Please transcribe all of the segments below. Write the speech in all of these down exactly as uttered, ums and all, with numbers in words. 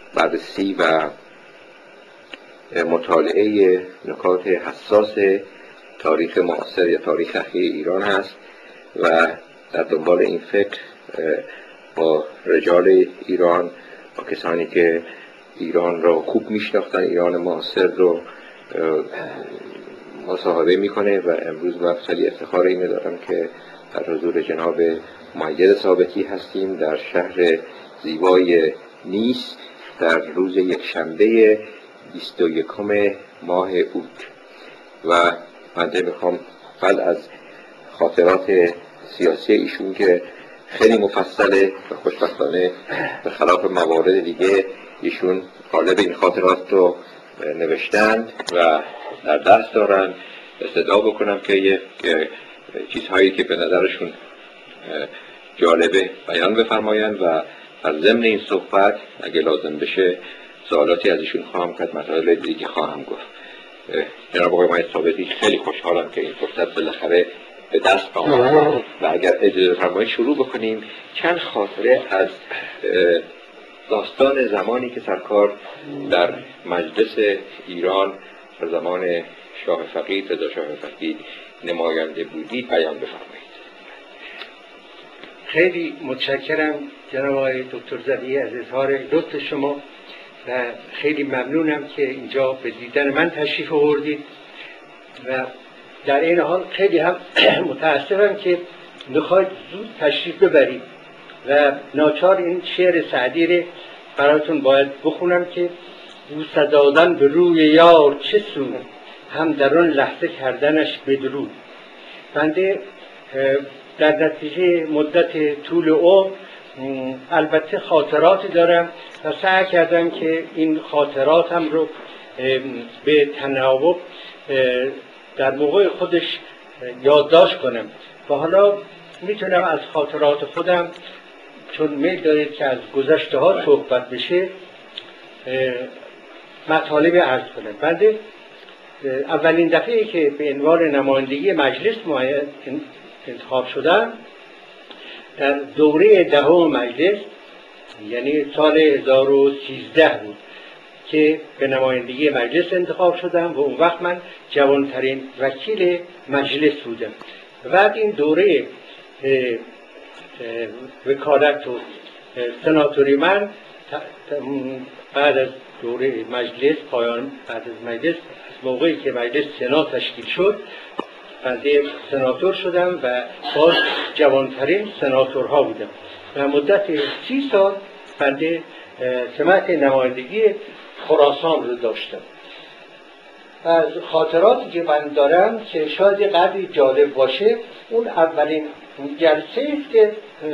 بررسی و مطالعه نکات حساس تاریخ معاصر یا تاریخ اخیر ایران هست و در دنبال این فکر با رجال ایران، با کسانی که ایران را خوب میشناختن، ایران معاصر رو مصاحبه میکنه و امروز من خیلی افتخار اینو دارم که در حضور جناب مؤید ثابتی هستیم در شهر زیبای نیس در روز یکشنبه بیست و یکم ماه اوت و من میخوام بعد از خاطرات سیاسی ایشون که خیلی مفصله و خوشبختانه به خلاف موارد دیگه ایشون غالب این خاطرات رو نوشتن و در دست دارن، استدعا بکنم که یه چیزهایی که به نظرشون جالبه بیان بفرمایند و در ضمن این صحبت اگه لازم بشه سوالاتی از ایشون خواهم کرد، مطالب دیگه خواهم گفت. جناب آقای مؤید ثابتی خیلی خوشحالم که این فرصت بالاخره به دست آمد و اگر اجازه فرمایید شروع بکنیم چند خاطره از داستان زمانی که سرکار در مجلس ایران در زمان شاه فقید رضا شاه فقید نماینده بودید بیان بفرمایید. خیلی متشکرم جناب آقای دکتر زبیحی از اظهار لطف شما و خیلی ممنونم که اینجا به دیدن من تشریف آوردید و در این حال خیلی هم متاسفم که میخواید زود تشریف ببرید و ناچار این شعر سعدی رو براتون باید بخونم که بوسه دادن به روی یار چه سود، هم در اون لحظه کردنش بدرود. بنده در نتیجه مدت طول عمر البته خاطراتی دارم و سعی کردم که این خاطراتم رو به تناوب در موقع خودش یادداشت کنم و حالا میتونم از خاطرات خودم، چون میل دارید که از گذشته ها صحبت بشه، مطالب عرض کنم. بنده اولین دفعه که به عنوان نمایندگی مجلس انتخاب شدم در دوره دهم مجلس، یعنی سال هزار و سیزده بود که به نمایندگی مجلس انتخاب شدم و اون وقت من جوانترین وکیل مجلس بودم. بعد این دوره وکالت و سناتوری من بعد از دوره مجلس پایان بعد از مجلس از موقعی که مجلس سنا تشکیل شد بنده سناتور شدم و باز جوانترین سناتورها بودم و مدت سی سال بنده سمت نمایندگی خراسان رو داشتم. از خاطراتی که من دارم که شاید یه قدری جالب باشه، اون اولین جلسه است که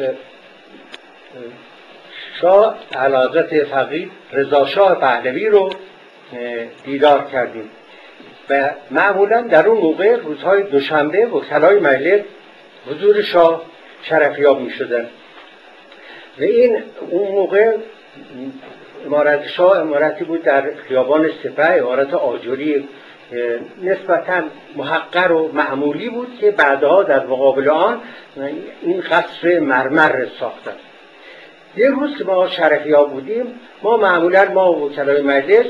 شاه اعلیحضرت فقید رضا شاه پهلوی رو دیدار کردیم و معمولا در اون موقع روزهای دوشنبه وکلای مجلس حضور شاه شرفیاب می شدن و این اون موقع عمارت شاه عمارتی بود در خیابان سپه، عمارت آجری نسبتاً محقر و معمولی بود که بعدها در مقابل آن این قصر مرمر ساختن. یه روز که ما شرفیاب بودیم، ما معمولاً ما وکلای مجلس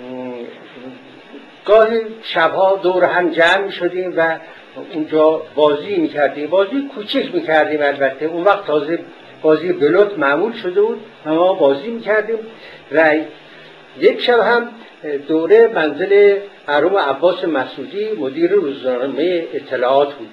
گاهی شبها دور هم جمع می شدیم و اونجا بازی می کردیم، بازی کوچک می کردیم. البته اون وقت تازه بازی بلوت معمول شده بود و ما بازی می کردیم و یک شب هم دوره منزل مرحوم عباس مسعودی مدیر روزنامه اطلاعات بود.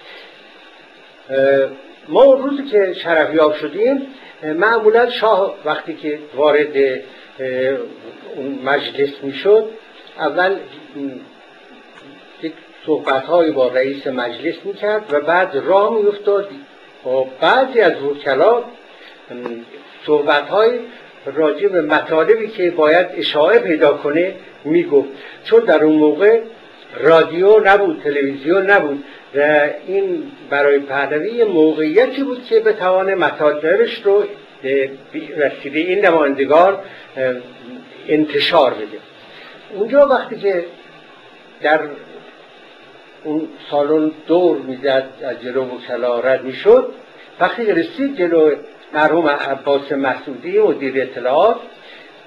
ما اون روزی که شرفیاب شدیم معمولا شاه وقتی که وارد اون مجلس می شد اول یک صحبت‌هایی با رئیس مجلس می‌کرد و بعد راه می‌افتاد و بعضی از وکلا صحبت‌های راجع به مطالبی که باید اشاعه پیدا کنه میگفت، چون در اون موقع رادیو نبود، تلویزیون نبود و این برای پهلوی موقعیتی بود که بتوانه مطالبش رو وسیله این نمایندگان انتشار بده. اونجا وقتی که در اون سالن دور میزد از جلو وکلا رد میشد، وقتی رسید جلو مرحوم عباس مسعودی مدیر اطلاعات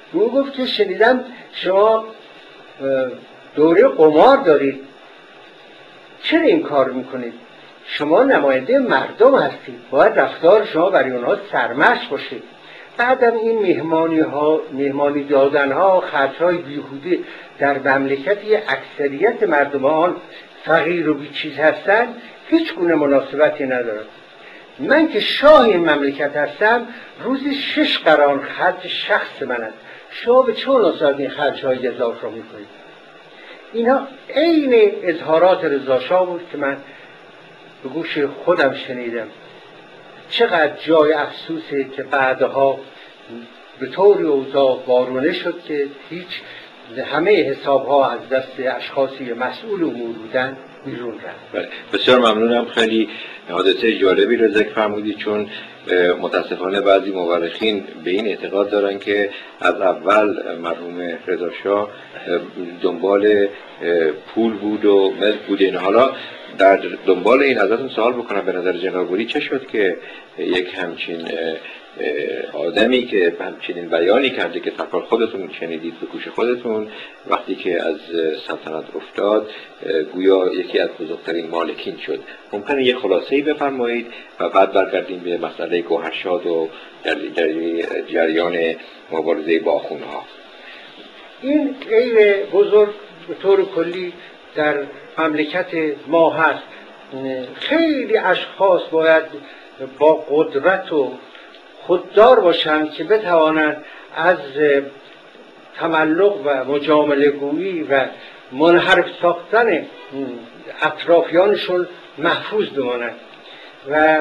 او گفت که شنیدم شما دوره قمار دارید، چرا این کار میکنید؟ شما نماینده مردم هستید، باید رفتار شما برای اونها سرمشق باشه. بعدم این مهمانی ها، مهمانی دادن ها، خرج های بیهوده در مملکتی اکثریت مردمان فقیر و بیچیز هستن هیچ گونه مناسبتی نداره. من که شاه این مملکت هستم روزی شش قران خرج شخص من است، شما به چه مناسبت این خرج های اضافه رو میکنید؟ اینا عین اظهارات رضا شاه بود که من به گوش خودم شنیدم. چقدر جای افسوسه که بعدها به طوری اوضاع وارونه شد که هیچ همه حساب ها از دست اشخاصی مسئول امور بودن بیرون رفت. بله. بسیار ممنونم. خیلی حادثه جالبی رو ذکر فرمودید، چون متاسفانه بعضی مورخین به این اعتقاد دارن که از اول مرحوم رضا شاه دنبال پول بود و ملک بود. این حالا در دنبال این ازتون سوال بکنم، به نظر جناب عالی چه شد که یک همچین آدمی که همچنین بیانی کرده که تقریبا خودتون شنیدید به گوش خودتون، وقتی که از سلطنت افتاد گویا یکی از بزرگترین مالکین شد، ممکنه یه خلاصه‌ای بفرمایید و بعد برگردیم به مسئله گوهرشاد و جریان مبارزه با آخوندها. این عیب بزرگ به طور کلی در مملکت ما هست. خیلی اشخاص باید با قدرت و خوددار باشند که بتوانند از تملق و مجامله گویی و منحرف ساختن اطرافیانشون محفوظ بمانند. و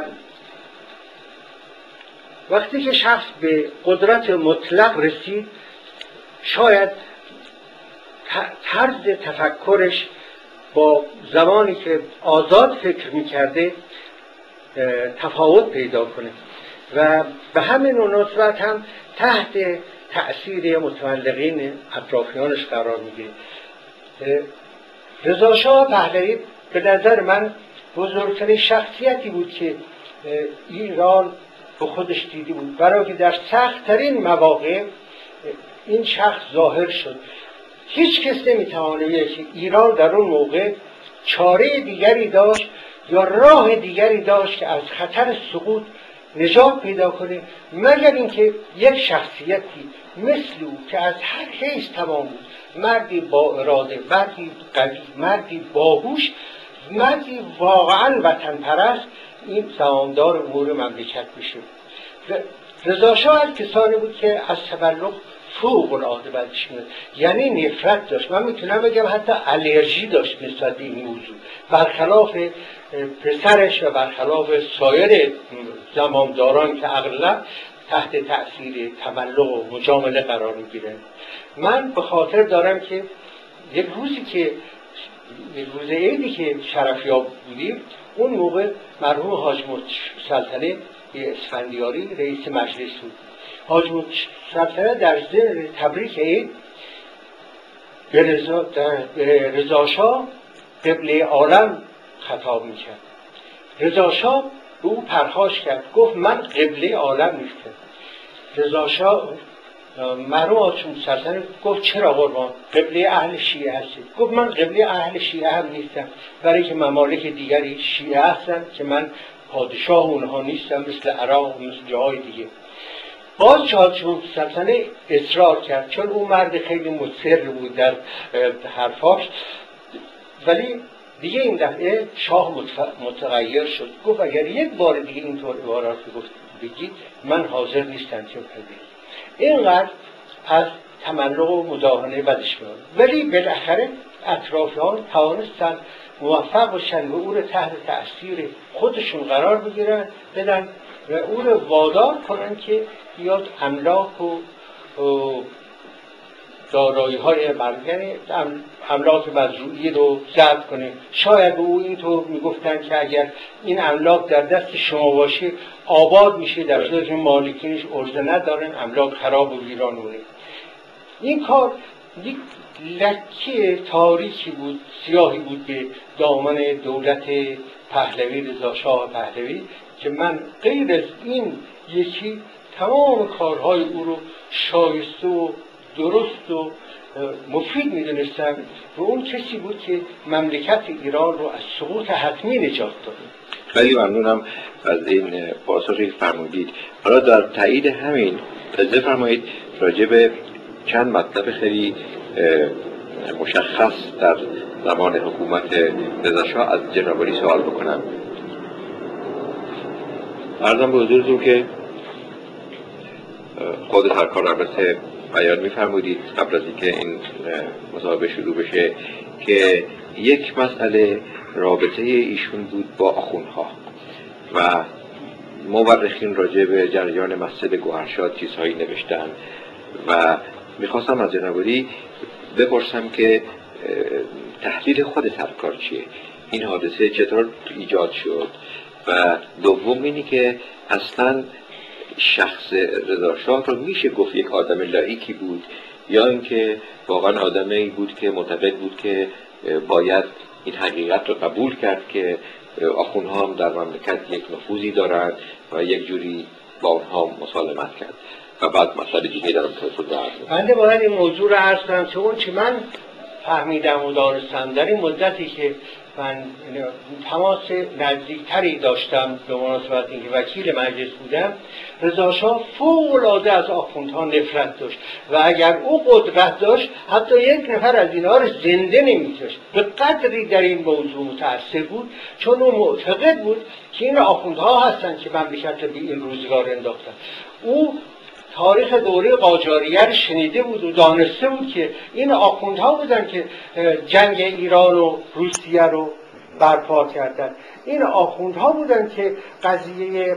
وقتی که شخص به قدرت مطلق رسید، شاید طرز تفکرش با زمانی که آزاد فکر می‌کرده تفاوت پیدا کنه و به همین مناسبت هم تحت تأثیر متملقین اطرافیانش قرار میگیره. رضا شاه پهلوی به نظر من بزرگترین شخصیتی بود که ایران به خودش دیده بود، برای که در سخت‌ترین مواقع این شخص ظاهر شد. هیچ کس نمیتوانه بگه که ایران در اون موقع چاره دیگری داشت یا راه دیگری داشت که از خطر سقوط نجات پیدا کنه مگر اینکه یک شخصیتی مثل او که از هر حیث تمام بود، مردی با اراده، مردی قوی، مردی باهوش، مردی واقعا وطن پرست، این زمامدار امور مملکت بشه. رضا شاه از کسانی بود که از تبلغ فوق العاده بدش میاد، یعنی نفرت داشت. من میتونم بگم حتی الرژی داشت نسبت به این موضوع، برخلاف پسرش و برخلاف سایر زمامداران که اغلب تحت تأثیر تملق و مجامله قرار میگیرن. من به خاطر دارم که یک روزی که یک روز عیدی که شرفیاب بودیم، اون موقع مرحوم حاج سلطنه اسفندیاری رئیس مجلس بود. حاج سلطنه در ضمن تبریک عید به رضا, رضا شاه قبله عالم خطاب میکرد. رضا شاه به او پرخاش کرد، گفت من قبله عالم نیستم. رضا شاه مرحوم حاج سلطنه گفت چرا قربان؟ قبله اهل شیعه هستی؟ گفت من قبله اهل شیعه هم نیستم، برای که ممالک دیگری شیعه هستن که من پادشاه اونها نیستم، مثل عراق و مثل جاهای دیگه. باز حاج سلطنه اصرار کرد، چون اون مرد خیلی مصر بود در حرفاش، ولی دیگه این دفعه شاه متغیر شد، گفت اگر یک بار دیگه اینطور عبارات گفت بگید من حاضر نیستم که بگید. اینقدر از تملق و مداهنه بدش میاد، ولی بالاخره اطرافیان توانستن موفق باشن و او رو تحت تأثیر خودشون قرار بگیرن، بدن و او رو وادار کنن که بیاد املاک و دارایی های مردمی، املاک مزروعی رو ضبط کنه. شاید به او اینطور میگفتن که اگر این املاک در دست شما باشه آباد میشه، در صورتی که مالکینش عرضه ندارن املاک خراب و ویرانونه. این کار یک لکه تاریکی بود، سیاهی بود به دامن دولت پهلوی، رضا شاه پهلوی، که من غیر از این یکی تمام کارهای او رو شایسته و درست و مفید میدونستم و اون کسی بود که مملکت ایران رو از سقوط حتمی نجات داد. خیلی ممنونم از این پاسخی فرمودید. حالا در تایید همین اجازه فرمایید راجع به چند مطلب خیلی مشخص در زمان حکومت رضا شاه از جناب عالی سوال بکنم. عرضم به حضورتون که خود سرکار البته بیان می‌فرمودید قبل از اینکه این مصاحبه شروع بشه که یک مسئله رابطه ایشون بود با آخوندها و مورخین راجع به جریان مسجد گوهرشاد چیزهایی نوشتن و میخواستم از جناب عالی بپرسم که تحلیل خود سرکار چیه؟ این حادثه چطور ایجاد شد؟ و دوم اینی که اصلا شخص رضا شاه رو میشه گفت یک آدم لاییکی بود یا اینکه واقعا آدمی بود که معتقد بود که باید این حقیقت رو قبول کرد که آخوندها هم در مملکت یک نفوذی دارند و یک جوری با اونها مسالمت کرد و بعد مسئله دیگه دارم توضیح بدم. بنده باید این موضوع رو عرض کنم چون اون چی من فهمیدم و دانستم در این مدتی که من تماس نزدیکتری داشتم به مناسبت اینکه وکیل مجلس بودم، رضا شاه فوق‌العاده از آخوندها نفرت داشت و اگر او قدرت داشت حتی یک نفر از اینها رو زنده نمی‌گذاشت. به قدری در این موضوع متأثر بود چون او معتقد بود که این آخوندها هستند که مملکت رو به این روزگار انداختن. او تاریخ دوره قاجاریه رو شنیده بود و دانسته بود که این آخوندها بودن که جنگ ایران و روسیه رو برپا کردن. این آخوندها بودن که قضیه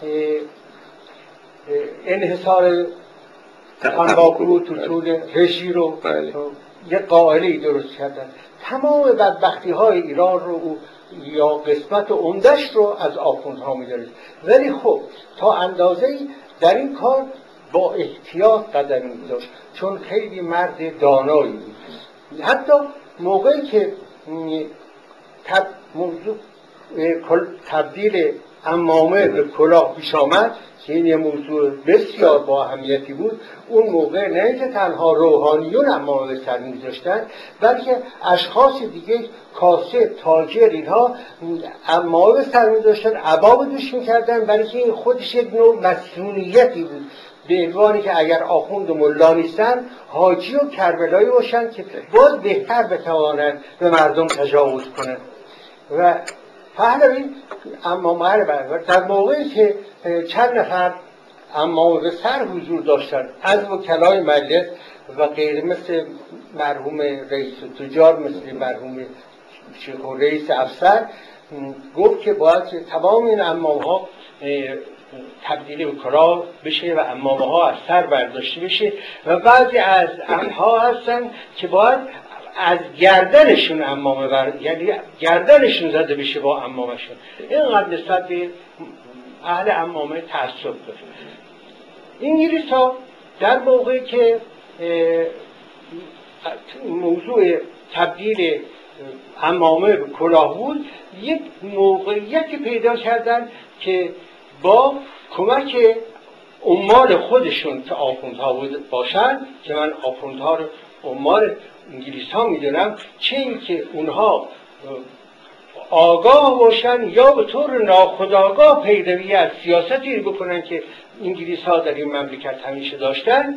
انحصار تنباکو و توتون رژی رو یک قائله‌ای درست کردن. تمام بدبختی های ایران رو او یا قسمت عمده‌اش رو از آخوندها می‌دارید. ولی خب تا اندازه‌ای در این کار با احتیاط قدم می‌داشت چون خیلی مرد دانایی بود. حتی موقعی که تب موضوع تبدیل عمامه به کلاه پیش آمد که این یه موضوع بسیار با اهمیتی بود، اون موقع نه اینکه تنها روحانیون عمامه به سر می‌گذاشتن بلکه اشخاص دیگه کاسب، تاجر اینها عمامه به سر می‌گذاشتن، عبا به دوش می‌کردن، برای که این خودش یک نوع مسئولیتی بود به عنوانی که اگر آخوند و ملا نیستن حاجی و کربلایی باشن که باز بهتر بتوانند به مردم تجاوز کنند. و پهلوی عمامه رو برابر در موقعی که چند نفر عمامه به سر حضور داشتن از وکلای مجلس و غیر مثل مرحوم رئیس تجار، مثل مرحوم شیخ رئیس افسر، گفت که باید تمام این عمامه ها تبدیل به کلاه بشه و عمامه ها از سر برداشته بشه و بعضی از آنها هستن که باید از گردنشون عمامه بر یعنی گردنشون زده بشه با عمامهشون. اینقدر نسبت به اهل عمامه تعصب داره. انگلیس ها در موقعی که موضوع تبدیل عمامه به کلاه بود یک موقعیتی پیدا کردن که با کمک عمال خودشون که آخوندها باشن که من آخوندها رو عمال انگلیس ها میدونم، چه این که اونها آگاه باشن یا به طور ناخودآگاه پیروی از سیاستی بکنن که انگلیس ها در این مملکت همیشه داشتن،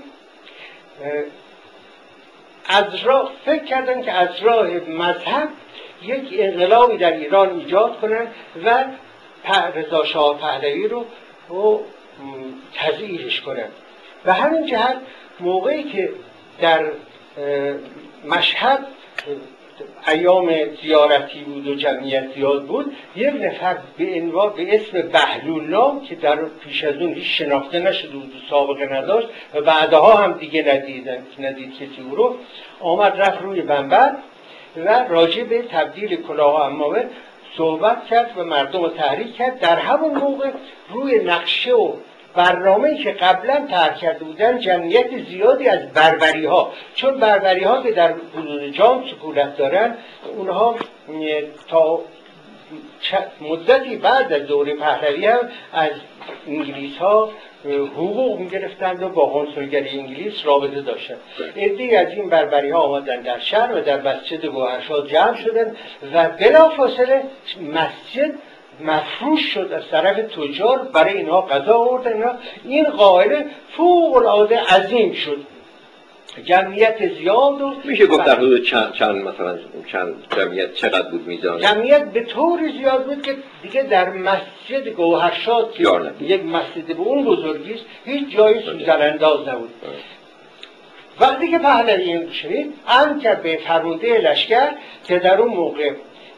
از راه فکر کردن که از راه مذهب یک انقلابی در ایران ایجاد کنن و رضا شاه پهلوی رو رو تضعیفش کنن. و همین جهت موقعی که در مشهد ایام زیارتی بود و جمعیت زیاد بود، یک نفر به عنوان به اسم بهلول نام که در پیش از اون هیچ شناخته نشده بود و سابقه نداشت و بعدها هم دیگه ندیدن ندید کسی او رو، آمد رفت روی منبر و راجع به تبدیل کلاه عمامه صحبت کرد و مردم رو تحریک کرد. در همون موقع روی نقشه و برنامه‌ای که قبلا طرح کرده بودن جمعیت زیادی از بربری ها، چون بربری ها که در حدود جام سکونت دارن، اونها تا مدتی بعد از دوره پهلوی هم از انگلیس ها حقوق میگرفتند و با قنصلگری انگلیس رابطه داشتند. عده‌ای از این بربری ها آمدن در شهر و در مسجد گوهرشاد جمع شدند و بلافاصله مسجد مفروش شد از طرف تجار، برای اینها غذا آوردن. اینا این قاعده فوق العاده عظیم شد، جمعیت زیاد. و میشه گفت در حدود چند چند مثلا چند جمعیت چقدر بود میزان؟ جمعیت به طور زیاد بود که دیگه در مسجد گوهرشاد که یک مسجد به اون بزرگی است هیچ جایی سوزن‌انداز نبود. وقتی که پهلوی این شنید امر کرد به فرمانده لشکر که در اون موقع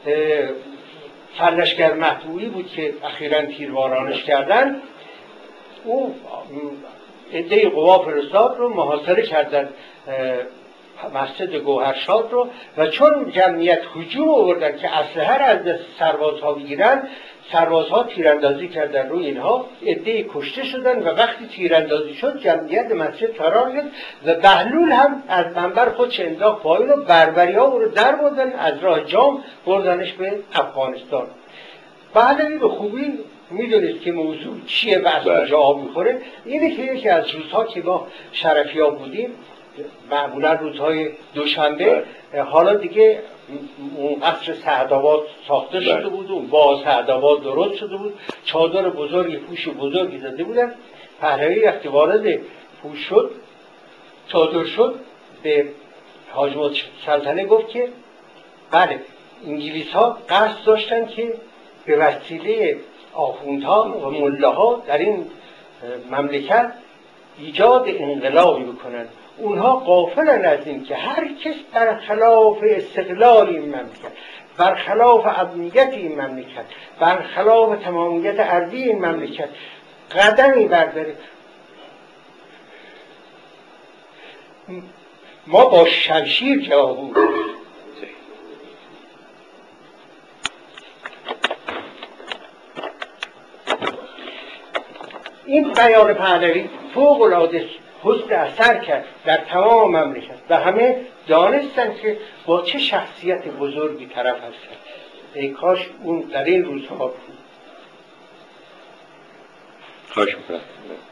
سرلشکر مطبوعی بود که اخیراً تیروارانش کردن، او عده قوا فرستاد رو محاصره کردن مسجد گوهرشاد رو و چون جمعیت هجوم آوردن که اسلحه را از دست سربازها بگیرن، سربازها تیراندازی کردن روی اینها، عده‌ای کشته شدن و وقتی تیراندازی شد جمعیت مسجد فرار کرد و بهلول هم از منبر خودش انداخت پایین و بربری‌ها او رو در بردن، از راه جام بردنش به افغانستان. پهلوی به خوبی میدونید که موضوع چیه و از کجا آب میخوره. اینه که یکی از روزها که ما شرفی‌ها بودیم، معمولا روزهای دوشنبه، حالا دیگه اون قصر سعدآباد ساخته شده بود، اون با سعدآباد درست شده بود، چادر بزرگی، پوش بزرگی زده بودن. پهلوی وقتی وارد پوش شد، چادر شد، به حاج سلطنه گفت که بله، انگلیس ها قصد داشتن که به وسیله آخوندها و ملاها در این مملکت ایجاد انقلابی بکنن. اونها غافلن از این که هر کس برخلاف استقلال این مملکت، برخلاف امنیت این مملکت، برخلاف تمامیت ارضی این مملکت قدمی برداره، ما با شمشیر جواب بدیم. این بیان پهلوی فوق العاده حسن اثر کرد در تمام مملکت و همه دانستن که با چه شخصیت بزرگی طرف هستن. ای کاش اون در این روزها بود. خواهش میکنم.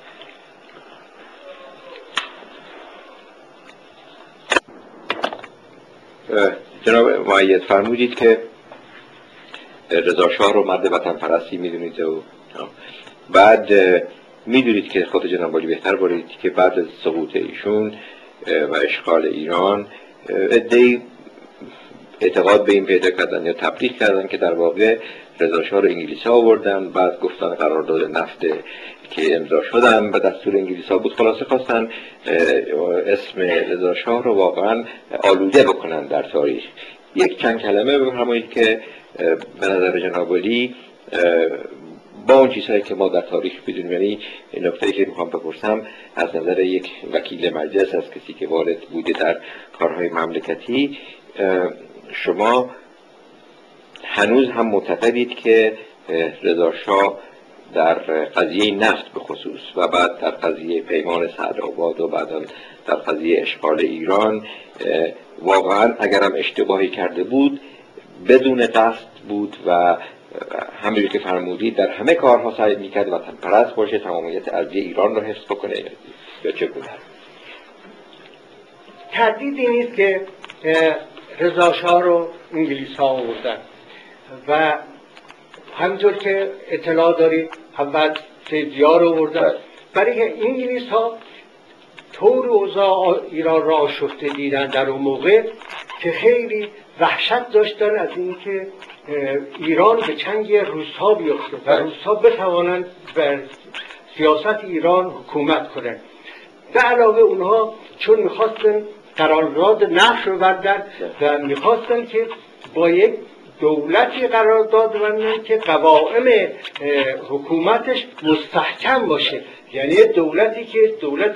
جناب معید فرمودید که رضا شاه رو مرد وطن پرستی میدونید و بعد میدونید که خود جناب عالی بهتر بارید که بعد از سقوط ایشون و اشغال ایران عده‌ای اعتقاد به این پیدا کردن یا تبلیغ کردن که در واقع رضا شاه رو انگلیس‌ها آوردن، بعد گفتن قرارداد نفت که امضا شدن و دستور انگلیس‌ها بود، خلاصه خواستن اسم رضا شاه رو واقعا آلوده بکنن در تاریخ. یک چند کلمه بفرمایید که به نظر جناب عالی با اون چیزهایی که ما در تاریخ بدونیم، یعنی این نکته‌ای که میخوام بپرسم از نظر یک وکیل مجلس، از کسی که وارد بوده در کارهای مملکتی، شما هنوز هم معتقدید که رضا شاه در قضیه نفت به خصوص و بعد در قضیه پیمان سعدآباد و بعد در قضیه اشغال ایران واقعا اگرم اشتباهی کرده بود بدون قصد بود و همونجور که فرمودید در همه کارها سعی میکرد وطن پرست باشه، تمامیت ارضی ایران رو حفظ بکنه یا چگونه؟ تردیدی نیست که رضا شاه رو انگلیس ها آوردن و همینطور که اطلاع دارید اول سیدزیا رو آوردن، برای که انگلیس ها طور اوضاع ایران را آشفته دیدن در اون موقع که خیلی وحشت داشتن از اینکه ایران به چنگ روس‌ها بیفته و روس‌ها بتوانند بر سیاست ایران حکومت کنند. به علاوه اونها چون میخواستن قرارداد نفت رو بردن و میخواستن که با یک دولتی قرارداد ببندن که قوائم حکومتش مستحکم باشه، یعنی دولتی که دولت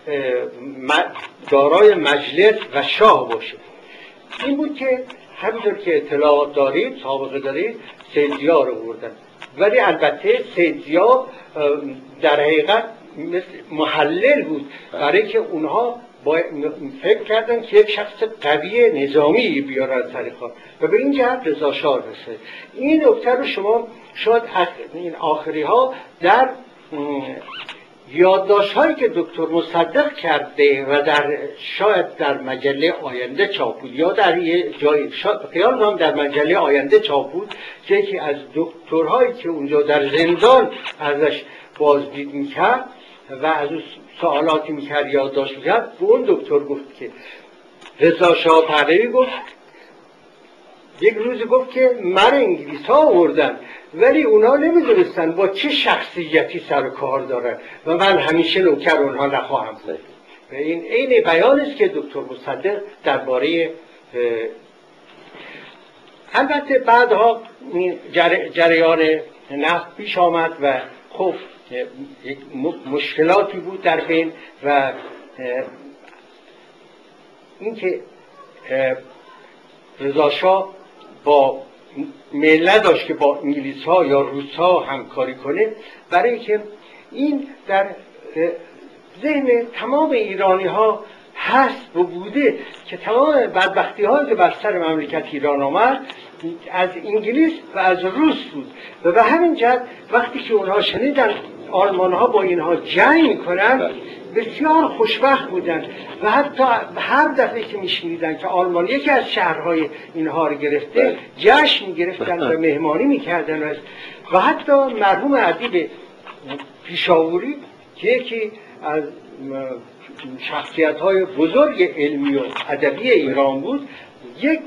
دارای مجلس و شاه باشه. این بود که همینطور که اطلاعات دارید، سابقه دارید، سیدزیا رو بردن. ولی البته سیدزیا در حقیقت مثل محلل بود، برای که اونها فکر کردن که یک شخص قوی نظامی بیارن سر کار و به این جهت رضا شاه رسید. این نکته رو شما شاید این آخری ها در یادداشت هایی که دکتر مصدق کرده و در شاید در مجله آینده چاپ بود یا در یه جای خیال هم در مجله آینده چاپ بود، یکی از دکترهایی که اونجا در زندان ازش بازدید میکرد و از اون سوالاتی میکرد یادداشت میکرد، به اون دکتر گفت که رضا شاه پهلوی گفت یک روز گفت که من انگلیس ها آوردن ولی اونا نمیدونستن با چه شخصیتی سر و کار دارن و من همیشه نوکر اونها نخواهم بود. و این عین بیان است که دکتر مصدق درباره البته بعدها جر... جریان نفت پیش آمد و خب یک مشکلاتی بود در بین و اینکه رضا شاه با میل نداشت که با انگلیس ها یا روس ها همکاری کنه، برای اینکه این در ذهن تمام ایرانی ها هست و بوده که تمام بدبختی هایی که بر سر مملکت ایران آمد از انگلیس و از روس بود و به همین جهت وقتی که اونها شنیدن آلمان ها با اینها جنگ میکنن بسیار خوشبخت بودن و حتی هر دفعه که میشنیدن که آلمان یکی از شهرهای اینها رو گرفته جشن گرفتن و مهمانی میکردن و حتی مرحوم ادیب پیشاوری که یکی از شخصیت‌های بزرگ علمی و ادبی ایران بود، یک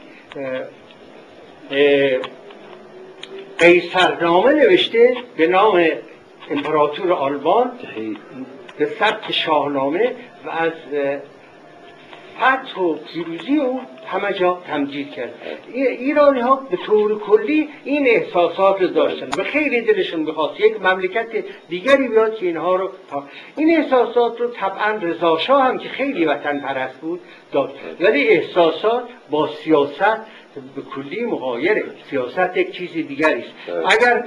قیصرنامه نوشته به نام امپراتور آلمان به سبک شاهنامه و از فتح و پیروزی او همه جا تمجید کرد. ایرانی ها به طور کلی این احساسات رو داشتن و خیلی دلشون می‌خواست یک مملکت دیگری بیاد که اینها رو این احساسات رو طبعا رضا شاه هم که خیلی وطن پرست بود داشت، ولی احساسات با سیاست به کلی مغایره. سیاست یک چیز دیگری است. اگر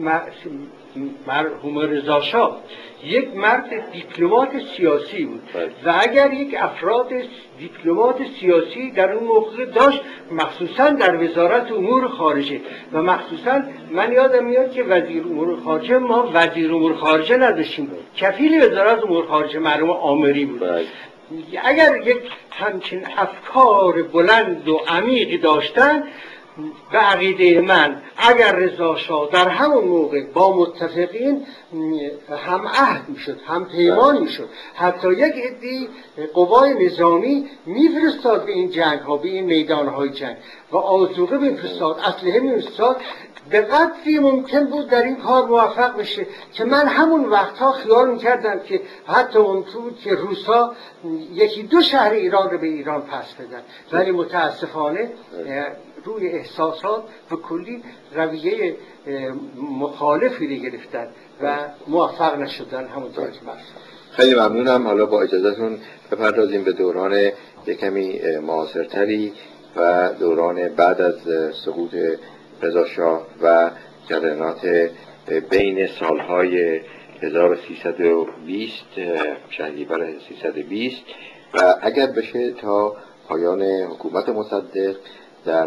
مرحوم رضا شاه یک مرد دیپلمات سیاسی بود و اگر یک افراد دیپلمات سیاسی در اون موقع داشت، مخصوصا در وزارت امور خارجه و مخصوصا من یادم میاد که وزیر امور خارجه ما وزیر امور خارجه نداشتیم، کفیل وزارت امور خارجه مرحوم آمری بود. اگر یک همچین افکار بلند و عمیقی داشتن، به عقیده من اگر رضا شاه در همون موقع با متفقین هم عهد میشد، هم پیمان میشد، حتی یک عده قوای نظامی میفرستاد به این جنگ ها، به این میدان های جنگ و آذوقه میفرستاد، اسلحه میفرستاد، به قدری ممکن بود در این کار موفق بشه که من همون وقتها خیال میکردم که حتی ممکن بود که روسا یکی دو شهر ایران رو به ایران پس بدن، ولی متاسفانه روی احساسات به کلی رویه مخالفی رو گرفتن و موفق نشدن. همونطور که من خیلی ممنونم. حالا با اجازهتون بپردازیم به دوران یکمی معاصرتری و دوران بعد از سقوط رضا شاه و جریانات بین سالهای هزار و سیصد و بیست شهریور هزار و سیصد و بیست و اگر بشه تا پایان حکومت مصدق در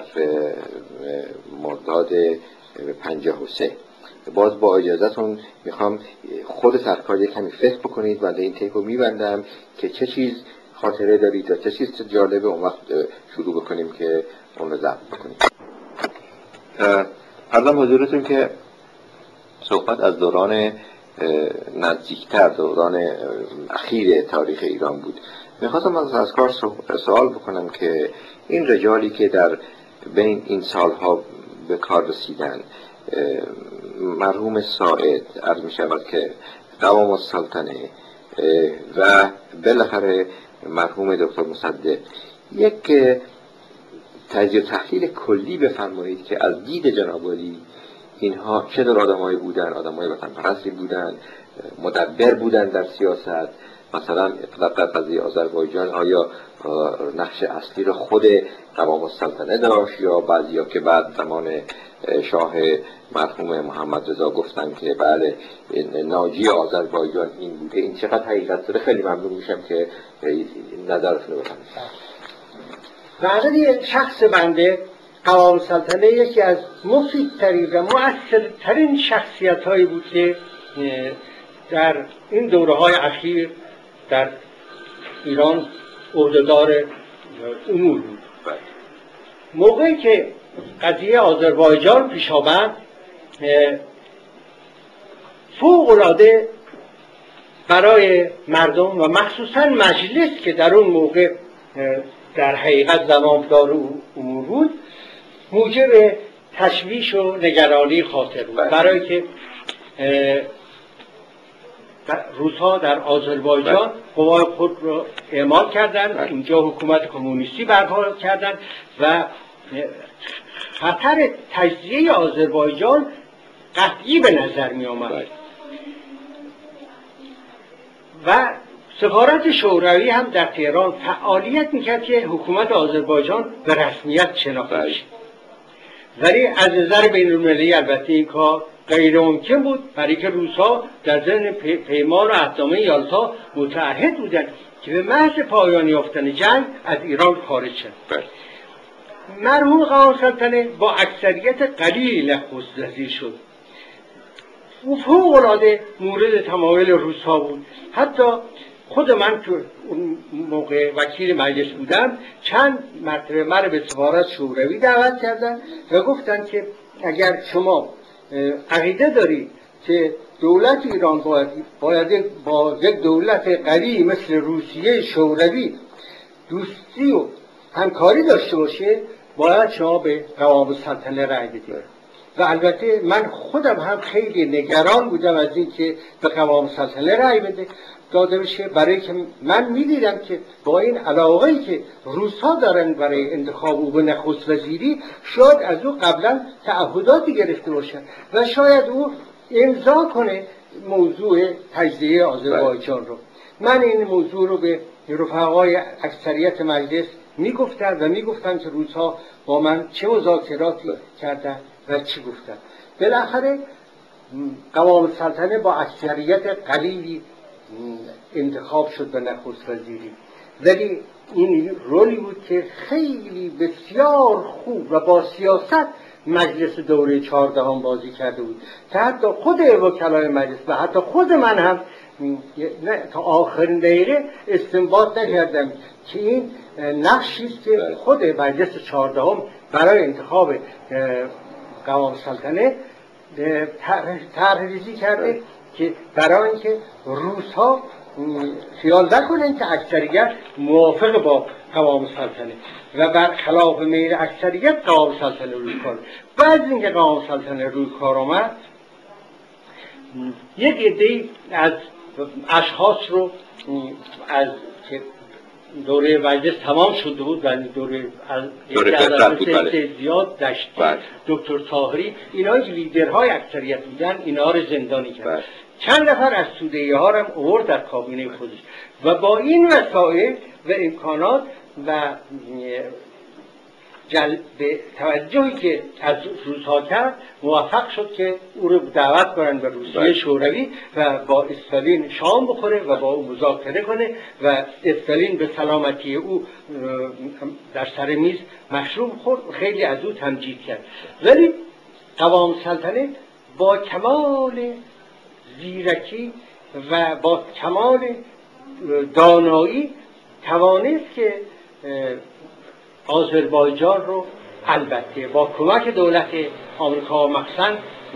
مرداد پنجاه و سه. باز با اجازهتون میخوام خود سرکار یک کمی فکر بکنید و این تیپ رو میبندم که چه چیز خاطره دارید و چه چیز جالبه، اون وقت شروع بکنیم که اون رو ضبط بکنیم. عرضم حضورتون که صحبت از دوران نزدیکتر، دوران اخیر تاریخ ایران بود. میخواستم از سرکار سوال بکنم که این رجالی که در بین این سالها به کار رسیدن، مرحوم ساعد، عرض می شود که قوام السلطنه و بالاخره مرحوم دکتر مصدق، یک تجزیه و تحلیل کلی بفرمایید که از دید جناب عالی اینها چه در آدمایی بودن، آدمای وطن پرستی بودن، مدبر بودن در سیاست. مثلا در قضیه آذربایجان آیا نقش اصلی رو خود قوام السلطنه داشت یا بعضیا که بعد زمان شاه مرحوم محمد رضا گفتن که بله ناجی آذربایجان این بوده؟ این چقدر حقیقت داره؟ خیلی ممنون میشم که نظرتون رو بفرمایید. بله، شخص بنده قوام السلطنه یکی از مفیدترین و مؤثرترین شخصیت هایی بود که در این دوره های اخیر در ایران عهدهدار امور بود. موقعی که قضیه آذربایجان پیش آمد فوق العاده برای مردم و مخصوصا مجلس که در اون موقع در حقیقت زمامدار امور بود موجب تشویش و نگرانی خاطر بود، برای که روس‌ها در آذربایجان قوای خود را اعمال کردند، اینجا حکومت کمونیستی برپا کردند و خطر تجزیه آذربایجان قطعی به نظر می آمد و سفارت شوروی هم در تهران فعالیت میکرد که حکومت آذربایجان به رسمیت شناخته بشه، ولی از نظر بین‌المللی البته این کار غیر ممکن بود، برای که روس‌ها در ضمن پیمان و عهدنامه یالتا متعهد بودند که به محض پایان یافتن جنگ از ایران خارج شد. مرحوم قوام سلطنه با اکثریت قلیل نخست وزیر شد. او فوق‌العاده مورد تمایل روس‌ها بود. حتی خود من که اون موقع وکیل مجلس بودم چند مرتبه من به سفارت شوروی دعوت کردن و گفتن که اگر شما عقیده دارید که دولت ایران باید, باید با یک دولت قوی مثل روسیه شوروی دوستی و همکاری داشته باشه، باید شما به قوام السلطنه رأی بدید. و البته من خودم هم خیلی نگران بودم از این که به قوام السلطنه رأی بده داده بشه، برای که من میدیدم که با این علاقه‌ای که روس‌ها دارن برای انتخاب او به نخست وزیری شاید از او قبلا تعهداتی گرفته باشن و شاید او امضا کنه موضوع تجزیه آذربایجان رو. من این موضوع رو به رفقای اکثریت مجلس میگفتم و میگفتم که روس‌ها با من چه مذاکراتی کردن و چی گفتن. بالاخره قوام السلطنه با اکثریت قلیلی انتخاب شد به نخست وزیری، ولی این رولی بود که خیلی بسیار خوب و با سیاست مجلس دوره چهاردهم بازی کرده بود که حتی خود وکلای مجلس و حتی خود من هم نه تا آخرین دقیقه استنباط نکردم که این نقشی است که خود مجلس چهاردهم برای انتخاب قوام السلطنه طرح‌ریزی کرده که برای اینکه روس‌ها خیال نکنن که اکثریت موافق با قوام السلطنه و برخلاف میل اکثریت قوام السلطنه روی کار. بعد از اینکه قوام السلطنه روی کار آمد یک عده از اشخاص رو از که دوره مجلس تمام شده بود و دوره از زیاد داشت دکتر طاهری، اینا لیدرهای اکثریت بودن، اینا رو زندانی کرد. چند نفر از توده‌ای ها هم آورد در کابینه خودش و با این وسایل و امکانات و جلب توجهی که از روس‌ها کرد موفق شد که او رو دعوت کنن به روسیه شوروی و با استالین شام بخوره و با او مذاکره کنه و استالین به سلامتی او در سر میز مشروب خورد، خیلی از او تمجید کرد. ولی قوام السلطنه با کمال زیرکی و با کمال دانایی توانست که آذربایجان رو البته با کمک دولت آمریکا مخصوصاً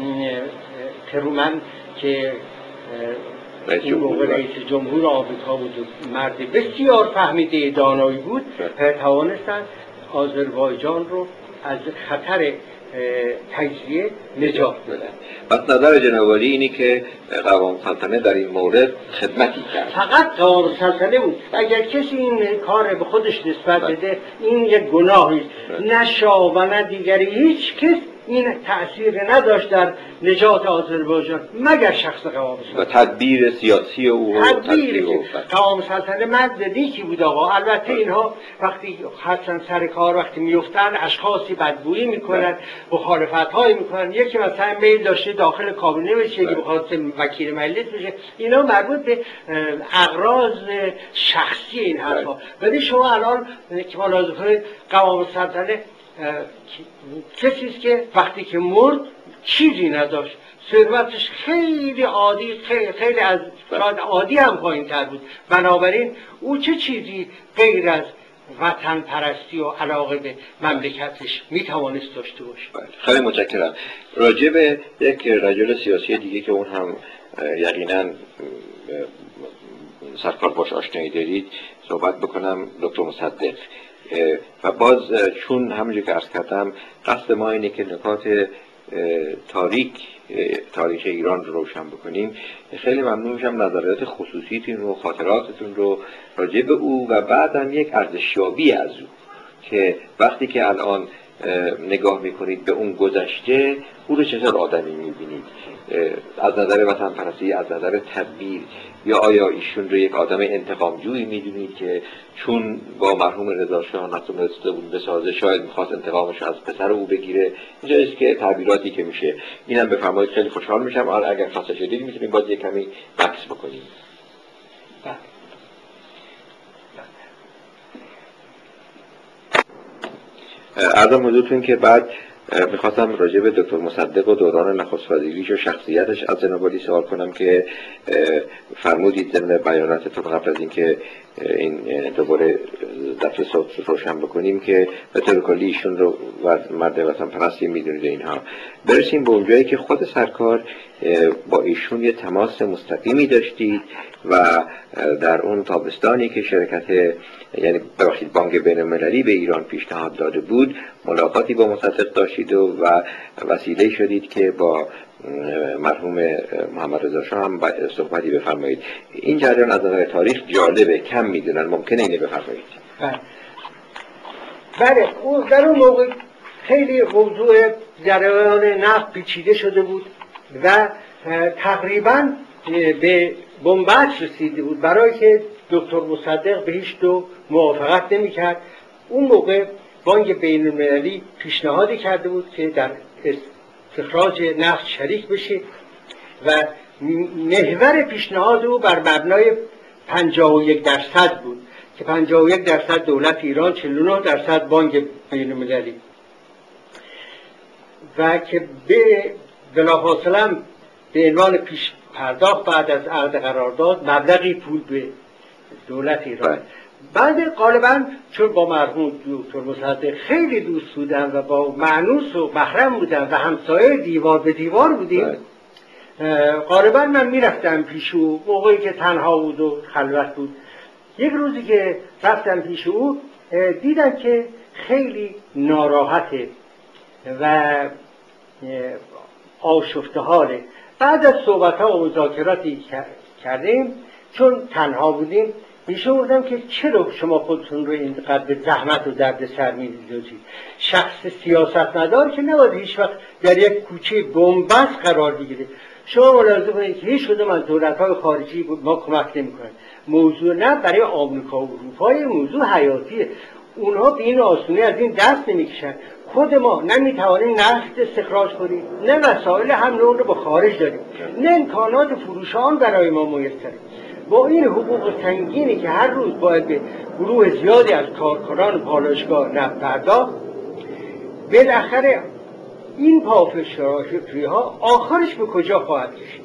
ترومن که این موقع رئیس جمهور آمریکا بود و مرد بسیار فهمیده دانایی بود، توانستن آذربایجان رو از خطر تجزیه نجات بدن. پس نظر جناب عالی اینی که قوام سلطنه در این مورد خدمتی کرد. فقط قوام سلطنه بود. اگر کسی این کار به خودش نسبت بده این یک گناهی، نه شاه و نه دیگری هیچ کس این تأثیر نداشت در نجات آذربایجان مگر شخص قوام سلطنه و تدبیر سیاسی او. تدبیر قوام سلطنه مرد نیکی بود آقا. البته اینها وقتی حسن سر کار وقتی میفتن اشخاصی بدگویی میکنن، مخالفت هایی میکنن، یکی مثلا میل داشته داخل کابینه بشه که بخاطر وکیل مجلس بشه، اینا مربوط به اغراض شخصی این حرفا. ولی شما الان که ملاحظه کنید قوام سلطنه کسی است که وقتی که مرد چیزی نداشت، ثروتش خیلی عادی، خیلی, خیلی از شاید عادی هم پایین تر بود، بنابراین او چه چیزی غیر از وطن پرستی و علاقه به مملکتش میتوانست داشته باشه؟ خیلی متشکرم. راجع به یک رجل سیاسی دیگه که اون هم یقینا سرکار باش آشنایی دارید صحبت بکنم، دکتر مصدق. و باز چون همونجور که عرض کردم قصد ما اینه که نکات تاریک تاریخ ایران رو روشن بکنیم، خیلی ممنون میشم نظریات خصوصیتون رو، خاطراتتون رو راجع به او و بعدم یک ارزشیابی از او که وقتی که الان نگاه میکنید به اون گذشته او رو چطور آدمی میبینید، از نظر وطن پرستی، از نظر تدبیر، یا آیا ایشون رو یک آدم انتقامجویی میدونید که چون با مرحوم رضا شاه نتونسته بود بسازه شاید میخواست انتقامش از پسر او بگیره؟ اینجاست که تعبیراتی که میشه. اینم بفرمایید، خیلی خوشحال میشم. اگر خاصه شدید میتونیم باز یک کمی بحث بکنیم. عرضم حضورتون که بعد میخواستم راجع به دکتر مصدق و دوران نخست وزیریش و شخصیتش از جناب عالی سوال کنم که فرمودید ضمن بیاناتتون قبل از اینکه این دوباره دفتر صوت روشن بکنیم که به طور کلی ایشون رو مرد وطن پرستی میدونید. اینها برسیم به اونجایی که خود سرکار با ایشون یه تماس مستقیمی داشتید و در اون تابستانی که شرکت یعنی ببخشید بانک بین‌المللی به ایران پیشنهاد داده بود ملاقاتی با مصدق داشتید و, و وسیله شدید که با مرحوم محمد رضا شاه هم صحبتی بفرمایید. این جریان از نظر تاریخ جالبه، کم میدونن، ممکنه اینه بفرمایید. بله، اون در اون موقع خیلی موضوع جریان نفت پیچیده شده بود و تقریبا به بنبست رسیده بود برای که دکتر مصدق به هیچ دو موافقت نمی کرد. اون موقع بانک بین‌المللی پیشنهادی کرده بود که در استخراج نفت شریک بشه و محور پیشنهاد او بر مبنای پنجاه و یک درصد بود که پنجاه و یک درصد دولت ایران، چهل و نه درصد بانک بین‌المللی، و که به بلافاصله به عنوان پیش پرداخت بعد از عقد قرارداد مبلغی پول به دولت ایران. بعد غالبا چون با مرحوم دکتر مصدق خیلی دوست بودن و با مانوس و محرم بودن و همسایه دیوار به دیوار بودیم، غالبا من میرفتم پیش او موقعی که تنها بود و خلوت بود. یک روزی که رفتم پیش او دیدم که خیلی ناراحته و آشفته حاله. بعد از صحبت‌ها و مذاکراتی کردیم، چون تنها بودیم، میشه گفتم که چرا شما خودتون رو اینقدر به زحمت و درد سر می‌اندازید؟ شخص سیاستمدار که نباید هیچ وقت در یک کوچه بنبست قرار بگیره. شما ملاحظه کنید که هیچ کدوم از دولت‌های خارجی بود ما کمک نمی‌کنن. موضوع نه برای آمریکا و اروپا موضوع حیاتیه. اونها به این آسونی از این دست نمی‌کشن. خود ما نمی‌توانیم نفت استخراج کنیم، نه وسایل حمل رو به خارج داریم، نه امکانات فروش آن برای ما میسره. با این حقوق سنگینی که هر روز باید به گروه زیادی از کارکنان پالایشگاه نفت پرداخت، بالاخره این پافشاری ها آخرش به کجا خواهد کشید؟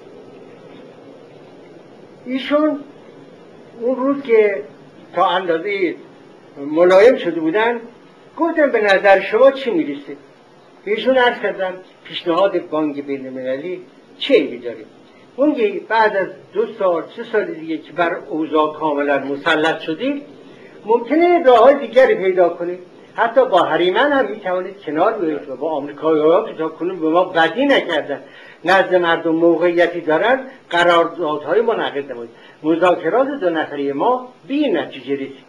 ایشون اون روز که تا اندازه ملایم شده بودن گفتم به نظر شما چی میرسه؟ ایشون عرض کردم پیشنهاد بانک بین‌المللی چه ایدی داریم؟ اون که بعد از دو سال سه سال دیگه که بر اوضاع کاملا مسلط شدیم ممکنه راه‌های دیگری پیدا کنیم، حتی با هریمن هم میتوانید کنار بیایید و با آمریکایی‌ها که تا کنون به ما بدی نکردن نزد مردم موقعیتی دارن قراردادهای منعقد نمایید. مذاکرات دو نفره ما به این نتیجه رسید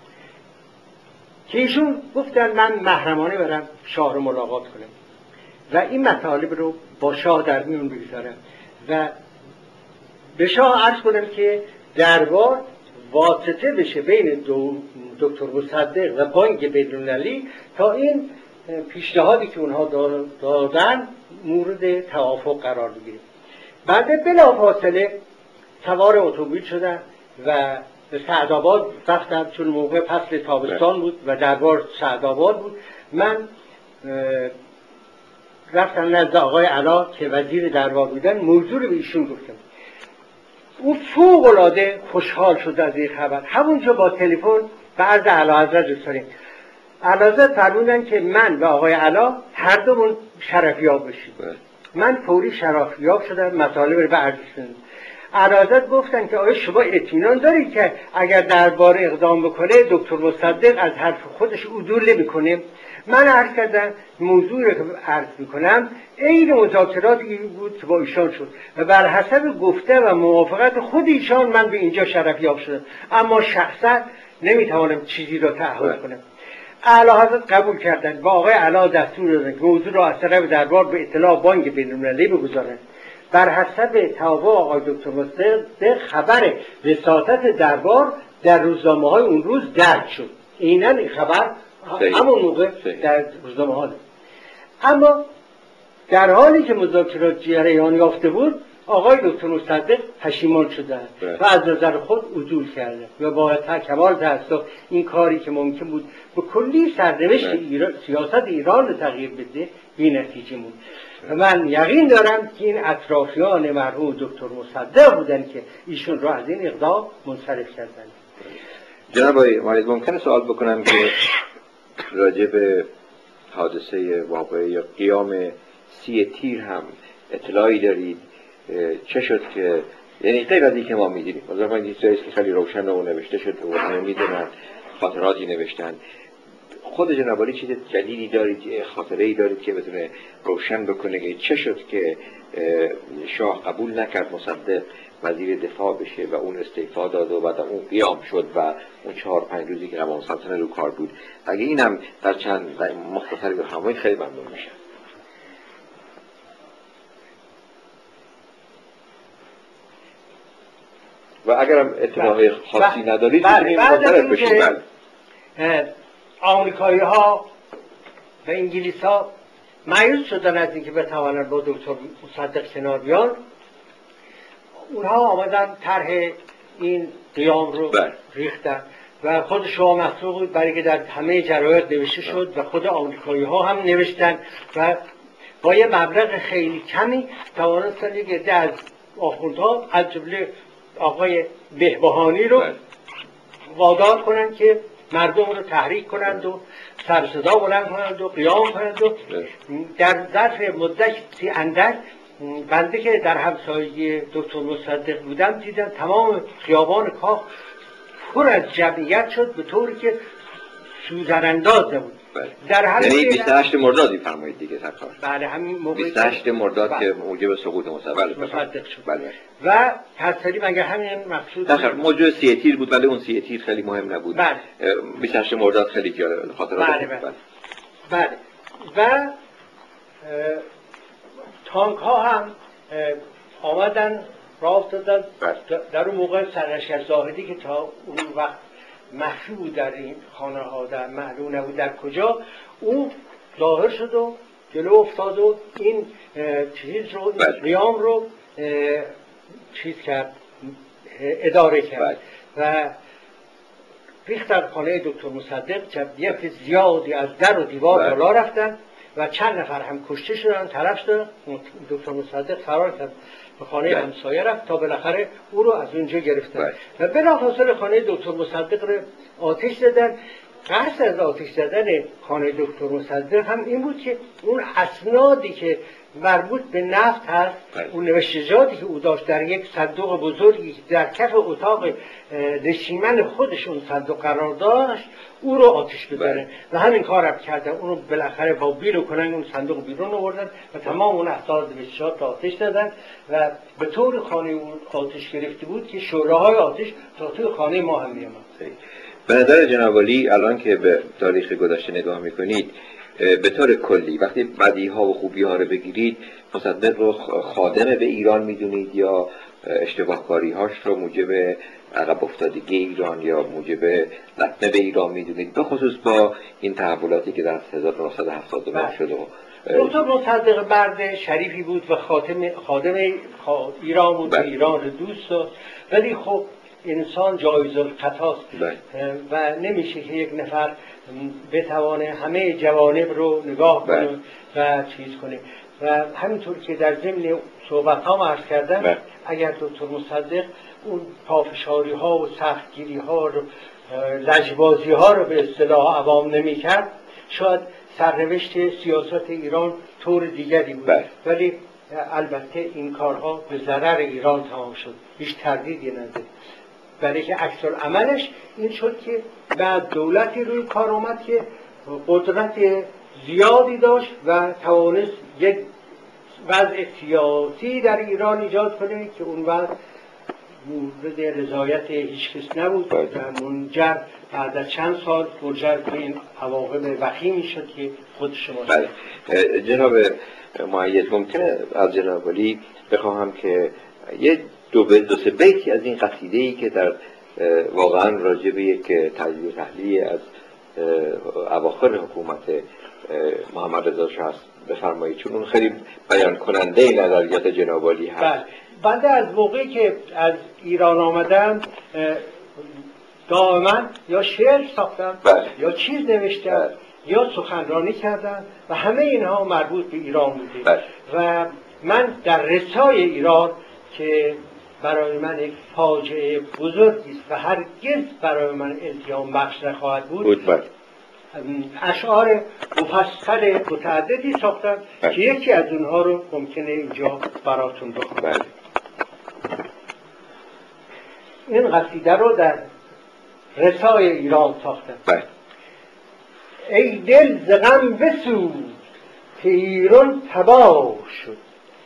که ایشون گفتن من محرمانه برم شاه رو ملاقات کنم و این مطالب رو با شاه در میون بگذارم و به شاه عرض کنم که دربار واسطه بشه بین دکتر مصدق و بانک بین‌المللی تا این پیشنهادی که اونها دادن مورد توافق قرار بگیره. بعد بلافاصله سوار اتومبیل شدن و به سعدآباد رفتم، چون موقع فصل تابستان بود و دربار سعدآباد بود. من رفتن نزد آقای علا که وزیر دربار بودن، موضوع رو به ایشون گفتم. او فوق العاده خوشحال شد از این خبر. همونجا با تلفن به عرض اعلیحضرت رسیدیم. اعلیحضرت فرمودن که من و آقای علا هر دومون شرفیاب بشیم. من فوری شرفیاب شدم، مطالب رو به عرض رسوندم. اعلیحضرت گفتن که آیا شما اطمینان دارید که اگر دربار اقدام بکنه دکتر مصدق از حرف خودش عدول نمیکنه؟ من عرض کردم موضوعی رو که عرض میکنم این مذاکراتی بود که با ایشان شد و بر حسب گفته و موافقت خود ایشان من به اینجا شرفیاب شدم، اما شخصا نمیتوانم چیزی را تعهد کنم. اعلیحضرت قبول کردند و آقای علا دستور دادند که موضوع را از طرف دربار به اطلاع بانک بین‌المللی بگذارند. بر حسب توافق آقای دکتر مصدق خبر وساطت دربار در روزنامه‌های اون روز درج شد. عیناً این خبر همون موقع در روزنامه‌ها. اما در حالی که مذاکرات جریان یافته بود، آقای دکتر مصدق پشیمان شدند و از نظر خود عدول کردند و با کمال تأسف این کاری که ممکن بود به کلی سرنوشت ایران، سیاست ایران رو تغییر بده، بی نتیجه بود. و من یقین دارم که این اطرافیان مرحوم دکتر مصدق بودند که ایشون را از این اقدام منصرف کردند. جناب آقای مایز، ممکنه سوال بکنم که راجع به حادثه واقعی یا قیام سی تیر هم اطلاعی دارید؟ چه شد که یعنی غیر از اینکه ما می‌دونیم، مثلا این چیزایی که خیلی روشن و نوشته شد و همه می‌دونن، خاطراتی نوشتن، خود جناب عالی چیز جدیدی دارید، خاطره‌ای دارید که بتونه روشن بکنه که چه شد که شاه قبول نکرد مصدق وزیر دفاع بشه و اون استعفا داد و بعد اون قیام شد و اون چهار پنج روزی که قوام سلطنه رو کار بود؟ اگه اینم در چند مختصری بفرمایید خیلی ممنون میشم. و اگرم اطلاع خاصی ندارید بله، بعد از اینکه آمریکایی ها و انگلیس ها مایوس شدن از اینکه بتوانند با دکتر مصدق کنار بیان، اونها آمدن طرح این قیام رو بله. ریختن و خود شما مسئول بود برای که در همه جراید نوشته شد و خود آمریکایی ها هم نوشتن و با یه مبلغ خیلی کمی توانستن یک عده از آخوندها از جمله آقای بهبهانی رو وادار کنند که مردم رو تحریک کنند و سر صدا بلند کنند و قیام کنند و در ظرف مدتی اندک بنده که در همسایه دکتر مصدق بودم دیدم تمام خیابان کاخ پر از جمعیت شد به طوری که سوزن‌انداز نبود. در همین یعنی بیست و هشت مرداد می‌فرمایید دیگه سرکار؟ بله همین موقع بیست و هشت مرداد که موجب سقوط مصدق شد. بله. و تصریح مگر همین مقصود در موضوع سی تیر بود، ولی اون سی تیر خیلی مهم نبود. بله. بیست و هشت مرداد خیلی جالب خاطرات. بله بله. بله. و تانک ها هم آمدن راه افتادن. در اون موقع سرلشکر زاهدی که تا اون وقت مخفی بود در این خانه ها، در معلوم نبود در کجا، اون ظاهر شد و جلو افتاد و این چیز رو این قیام رو چیز کرد، اداره کرد و ریخت در خانه دکتر مصدق. جمعیت زیادی از در و دیوار بالا رفتن و چند نفر هم کشته شدن، تلف شدن. دکتر مصدق فرار کرد به خانه همسایه رفت تا بالاخره او رو از اونجا گرفتن و بلافاصله خانه دکتر مصدق رو آتش زدن. قصد از آتش زدن خانه دکتر مصدق هم این بود که اون اسنادی که مربوط به نفت هست، اون نوشتجاتی که او داشت در یک صندوق بزرگی در کف اتاق نشیمن خودش اون صندوق قرار داشت، او رو آتش بزنه و همین کار هم کردن. اون رو بالاخره با بیل و کننگ اون صندوق بیرون آوردن و تمام اون اسناد نوشتجات را آتش دادن و به طور خانه اون آتش گرفته بود که شعله‌های آتش تا توی خانه ما هم می‌آمد. به نظر جناب عالی الان که به تاریخ گذشته نگاه میکنید، به طور کلی وقتی بدیها و خوبی‌ها رو بگیرید، مصدق رو خادم به ایران میدونید یا اشتباهکاری‌هاش رو موجب عقب افتادگی ایران یا موجب لطمه به ایران میدونید، به خصوص با این تحولاتی که در هزار و نهصد و هفتاد و نه شد؟ دکتر مصدق مرد شریفی بود و خاتم خادم ایران بود و ایران رو دوست داشت، ولی خب انسان جایز الخطاست و نمیشه که یک نفر بتوانه همه جوانب رو نگاه کنه و چیز کنه. و همینطور که در ضمن صحبت ها عرض کردم بله. اگر دکتر مصدق اون پافشاری ها و سختگیری ها رو لجبازی ها رو به اصطلاح عوام نمی کرد شاید سرنوشت سیاست ایران طور دیگری بود. بله. ولی البته این کارها به ضرر ایران تمام شد، هیچ تردیدی نداره. برای که عکس العملش این شد که بعد دولتی روی کار آمد که قدرت زیادی داشت و توانست یک وضع سیاسی در ایران ایجاد کنه که اون وضع مورد رضایت هیچ کس نبود و منجر بعد از چند سال منجر به این عواقب وخیمی شد که خود شما بله. جناب مؤید ممکنه از جناب علی بخواهم که یه دو به دو سه بیتی از این قصیده‌ای که در واقعا راجع به یک تجزیه تحلیلی از اواخر حکومت محمد رضا شاه هست بفرمایید، چون اون خیلی بیان کننده نظریات جناب علی هست. بله. بنده از موقعی که از ایران آمدم دائما یا شعر ساختم بله. یا چیز نوشتم بله. یا سخنرانی کردم و همه اینها مربوط به ایران بوده بله. و من در رسای ایران که برای من یک فاجعه بزرگی است و هرگز برای من التیام بخش نخواهد بود, بود بله. اشعار مفصل متعددی ساختم بله. که یکی از اونها رو ممکنه اینجا براتون بخونم. بله. این قصیده رو در رسای ایران ساختم. بله. ای دل ز غم بسوز که ایران تباه شد،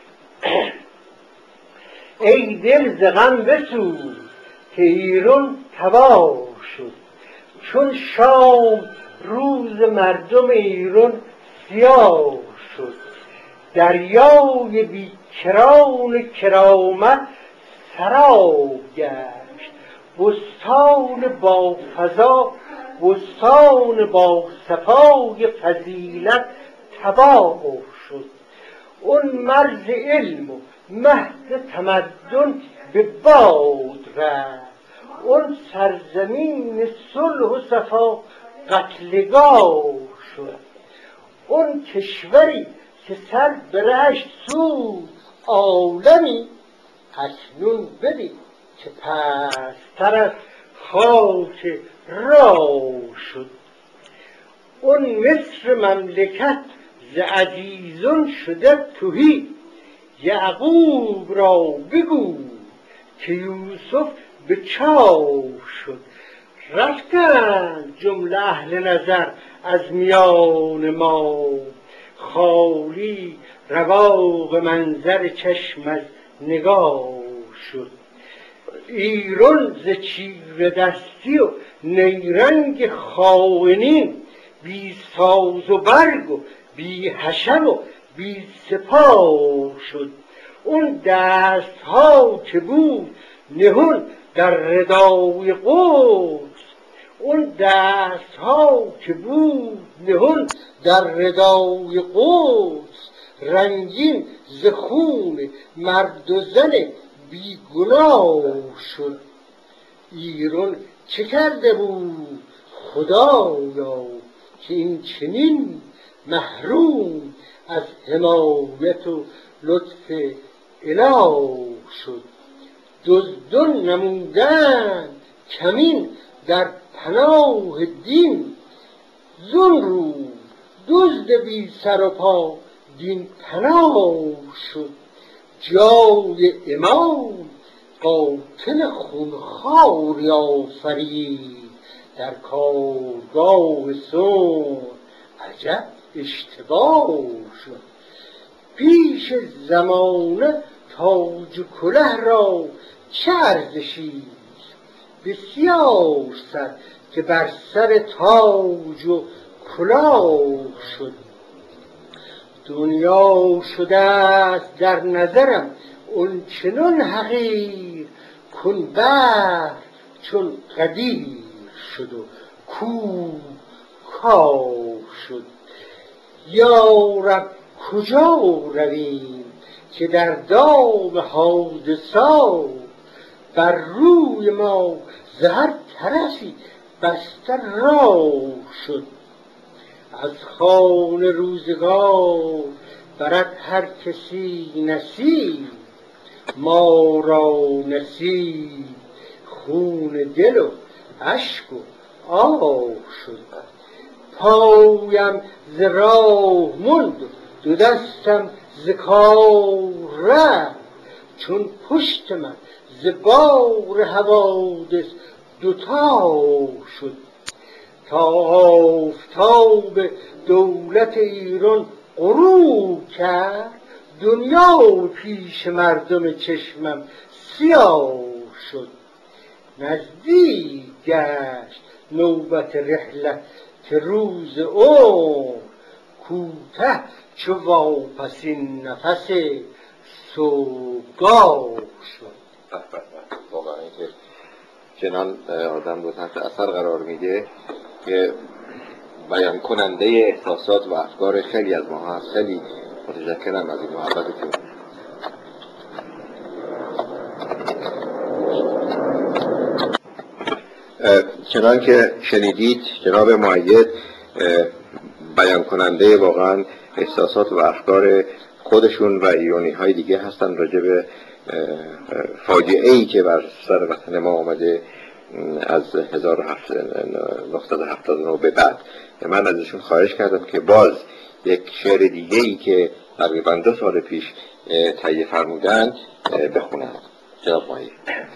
ای دل ز غم بسوز که ایران تباه شد، چون شام روز مردم ایران سیاه شد، دریای بیکران کرامت سراب گشت، بستان با فضا بستان با صفای فضیلت تباه شد، اون مرز علم و مهد تمدن به باد رفت، اون سرزمین صلح و صفا قتلگاه شد، اون کشوری که سر به رشت سود عالمی اکنون ببین که پستر از خاک راه شد، اون مصر مملکت ز عزیزان شده تهی، یعقوب را بگو که یوسف به چاه شد، رفتند جمله اهل نظر از میان ما، خالی رواق منظر چشم از نگاه شد، ایران ز چیره دستی و نیرنگ خائنین بی ساز و برگ و بی حشم و بی سپاه شد، اون دست ها که بود نهون در ردای قدس، اون دست ها که بود نهون در ردای قدس، رنگین ز خون مرد و زن بیگناه شد، ایران چه کرده بود خدایا که این چنین محروم از حمایت و لطف اله شد، دزدان نمودن کمین در پناه دین، زون رو دزد بی سر و پا دین پناه شد، جای امام قاتل خونخواری آفرید، در کارگاه صلح عجب اشتباه شد، پیش زمانه تاج و کله را چه ارزشی بسیار سر که بر سر تاج و کلاه شد، دنیا شده است در نظرم اون چنان حقیر، کن بحر چون قدیر شد و کوه کاه شد، یا رب کجا رویم که در دام حادثات بر روی ما ز هر طرفی بسته راه شد. از خوان روزگار برد هر کسی نصیب، ما را نصیب خون دل و اشک و آه شد. پایم ز راه ماند، دو دستم ز کار رفت، چون پشت من ز بار حوادث دوتا شد. تا آفتاب دولت ایران غروب کرد، دنیا پیش مردم چشمم سیاه شد. نزدیک گشت نوبت رحلت که روز عمر، کوته چو واپسین نفس صبحگاه شد. واقعا اینکه چنان آدم رو تحت اثر قرار میده که بیان کننده احساسات و افکار خیلی از ما هست. خیلی متشکرم از این محبتتون. چنان که شنیدید جناب مؤید بیان کننده واقعا احساسات و افکار خودشون و ایرانی های دیگه هستن راجع به فاجعه ای که بر سر وطن ما آمده از هزار و نهصد و هفتاد و نه به بعد. من ازشون خواهش کردم که باز یک شعر دیگه ای که تقریبا دو سال پیش تهیه فرمودن بخونند. جناب مؤید.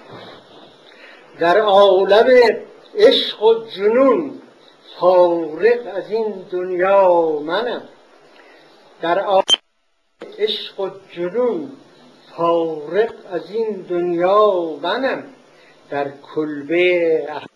در عالم عشق و جنون فارغ از این دنیا منم، در عالم عشق و جنون فارغ از این دنیا منم، در کلبه